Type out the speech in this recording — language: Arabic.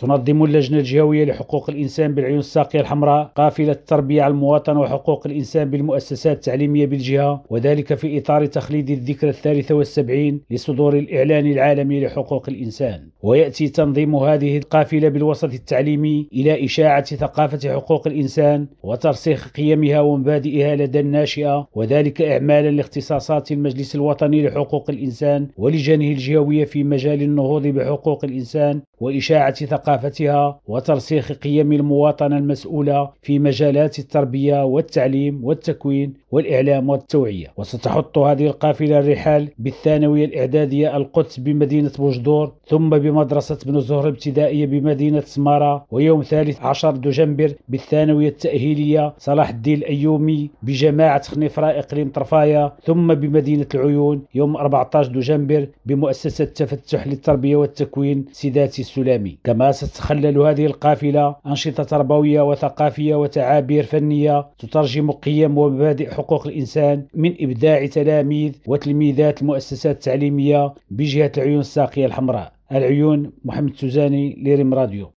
تنظم اللجنة الجهوية لحقوق الإنسان بالعيون الساقية الحمراء قافلة التربية على المواطنة وحقوق الإنسان بالمؤسسات التعليمية بالجهة، وذلك في إطار تخليد الذكرى 73 لصدور الإعلان العالمي لحقوق الإنسان. ويأتي تنظيم هذه القافلة بالوسط التعليمي إلى إشاعة ثقافة حقوق الإنسان وترسيخ قيمها ومبادئها لدى الناشئة، وذلك إعمالا لاختصاصات المجلس الوطني لحقوق الإنسان ولجانه الجهوية في مجال النهوض بحقوق الإنسان وإشاعة ثقافتها وترسيخ قيم المواطنة المسؤولة في مجالات التربية والتعليم والتكوين والإعلام والتوعية. وستحط هذه القافلة الرحال بالثانوية الإعدادية القدس بمدينة بوجدور، ثم بمدرسة بن زهر الابتدائية بمدينة سمارة، ويوم 13 دجنبر بالثانوية التأهيلية صلاح الدين الأيومي بجماعة خنيفرة إقليم طرفاية، ثم بمدينة العيون يوم 14 دجنبر بمؤسسة تفتح للتربية والتكوين سيداتي السلامي. كما ستتخلل هذه القافلة أنشطة تربوية وثقافية وتعابير فنية تترجم قيم ومبادئ حقوق الإنسان من إبداع تلاميذ وتلميذات المؤسسات التعليمية بجهة العيون الساقية الحمراء. العيون، محمد سوزاني، لريم راديو.